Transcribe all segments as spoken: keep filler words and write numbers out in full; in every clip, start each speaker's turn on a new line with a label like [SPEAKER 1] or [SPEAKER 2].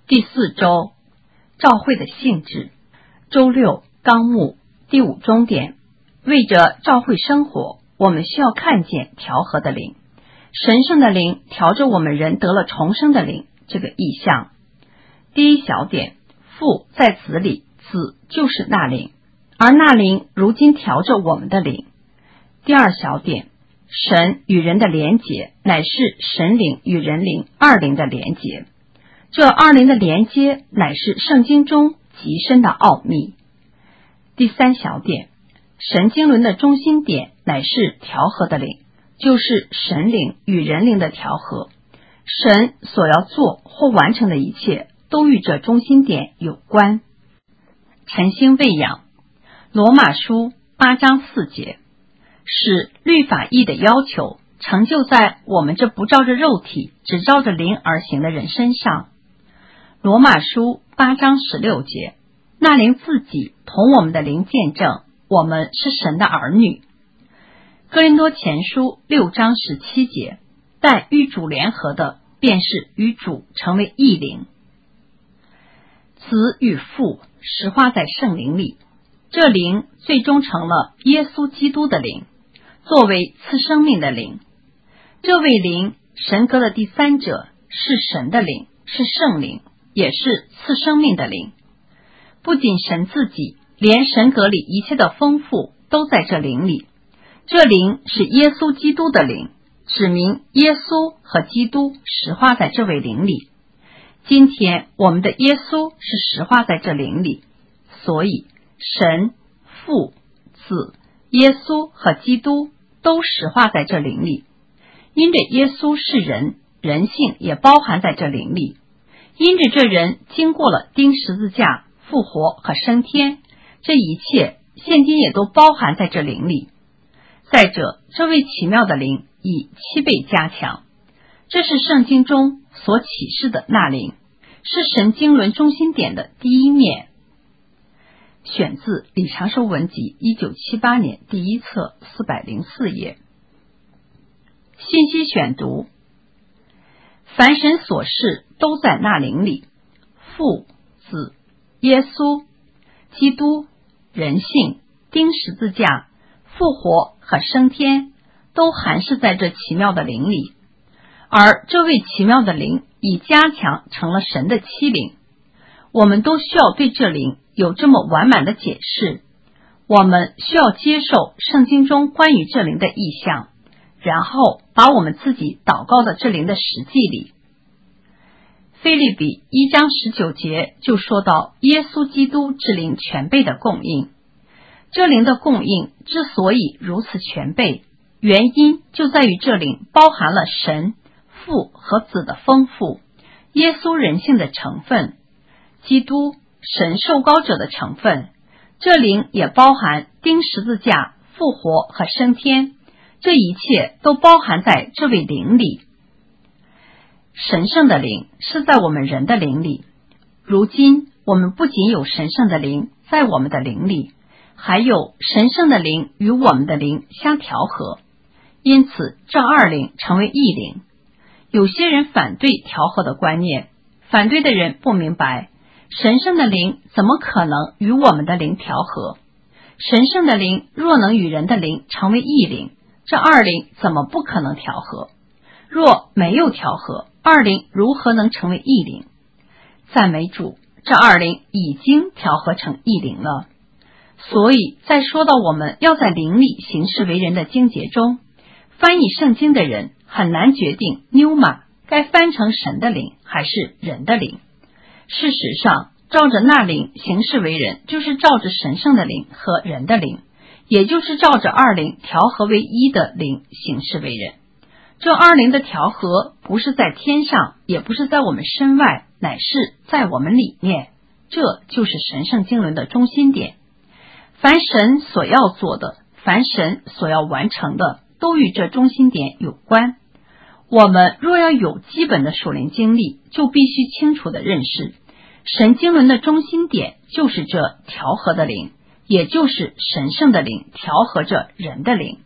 [SPEAKER 1] 第四周，召会的性质。周六纲目第五中点，为着召会生活，我们需要看见调和的灵，神圣的灵调着我们人得了重生的灵这个意象。第一小点，父在子里，子就是那灵，而那灵如今调着我们的灵。第二小点，神与人的连结乃是神灵与人灵二灵的连结，这二灵的连接乃是圣经中极深的奥秘。第三小点，神经轮的中心点乃是调和的灵，就是神灵与人灵的调和。神所要做或完成的一切都与这中心点有关。晨星喂养，罗马书八章四节，使律法义的要求成就在我们这不照着肉体只照着灵而行的人身上。罗马书八章十六节，那灵自己同我们的灵见证我们是神的儿女。哥林多前书六章十七节，但与主联合的便是与主成为一灵。子与父实化在圣灵里，这灵最终成了耶稣基督的灵，作为赐生命的灵。这位灵，神格的第三者，是神的灵，是圣灵，也是赐生命的灵。不仅神自己，连神格里一切的丰富都在这灵里。这灵是耶稣基督的灵，指明耶稣和基督实化在这位灵里。今天我们的耶稣是实化在这灵里，所以神、父、子、耶稣和基督都实化在这灵里。因着耶稣是人，人性也包含在这灵里。因着这人经过了钉十字架、复活和升天，这一切现今也都包含在这灵里。再者，这位奇妙的灵以七倍加强，这是圣经中所启示的那灵，是神经轮中心点的第一面。选自李长寿文集一九七八年第一册四百零四页。信息选读，凡神所示都在那灵里，父、子、耶稣、基督、人性、钉十字架、复活和升天都含释在这奇妙的灵里，而这位奇妙的灵已加强成了神的七灵。我们都需要对这灵有这么完满的解释，我们需要接受圣经中关于这灵的意象，然后把我们自己祷告的这灵的实际里。腓立比一章十九节就说到耶稣基督之灵全备的供应。这灵的供应之所以如此全备，原因就在于这灵包含了神、父和子的丰富，耶稣人性的成分，基督神受膏者的成分。这灵也包含钉十字架、复活和升天，这一切都包含在这位灵里。神圣的灵是在我们人的灵里，如今我们不仅有神圣的灵在我们的灵里，还有神圣的灵与我们的灵相调和，因此这二灵成为一灵。有些人反对调和的观念，反对的人不明白，神圣的灵怎么可能与我们的灵调和？神圣的灵若能与人的灵成为一灵，这二灵怎么不可能调和？若没有调和，二灵如何能成为一灵？赞美主，这二灵已经调和成一灵了。所以在说到我们要在灵里行事为人的经节中，翻译圣经的人很难决定纽马该翻成神的灵还是人的灵。事实上，照着那灵行事为人，就是照着神圣的灵和人的灵，也就是照着二灵调和为一的灵行事为人。这二灵的调和不是在天上，也不是在我们身外，乃是在我们里面。这就是神圣经纶的中心点。凡神所要做的，凡神所要完成的，都与这中心点有关。我们若要有基本的属灵经历，就必须清楚地认识神经纶的中心点就是这调和的灵，也就是神圣的灵调和着人的灵。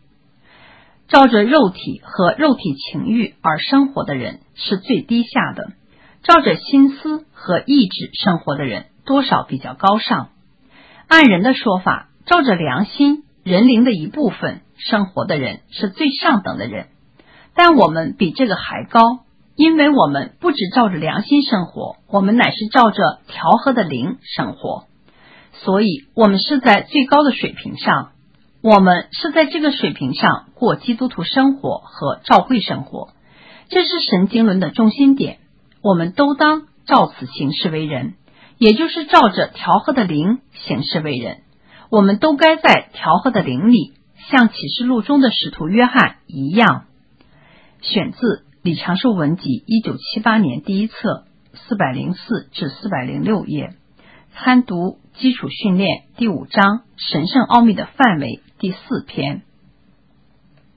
[SPEAKER 1] 照着肉体和肉体情欲而生活的人是最低下的， 照着心思和意志生活的人多少比较高尚。按人的说法，照着良心，人灵的一部分生活的人是最上等的人。但我们比这个还高，因为我们不只照着良心生活，我们乃是照着调和的灵生活。所以我们是在最高的水平上，我们是在这个水平上过基督徒生活和教会生活，这是神经论的中心点。我们都当照此行事为人，也就是照着调和的灵行事为人。我们都该在调和的灵里，像启示录中的使徒约翰一样。选自李长寿文集一九七八年第一册四百零四至四百零六页，参读基础训练第五章神圣奥秘的范围第四篇。